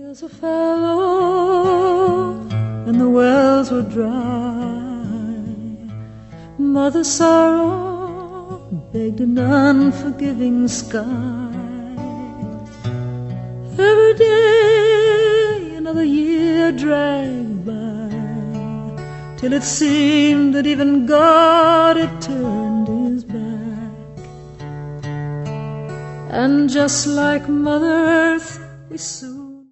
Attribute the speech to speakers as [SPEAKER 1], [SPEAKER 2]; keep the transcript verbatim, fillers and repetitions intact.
[SPEAKER 1] There's a fellow, and the wells were dry. Mother Sorrow begged an unforgiving sky. Every day another year dragged by, till it seemed that even God had turned his back. And just like Mother Earth, we soon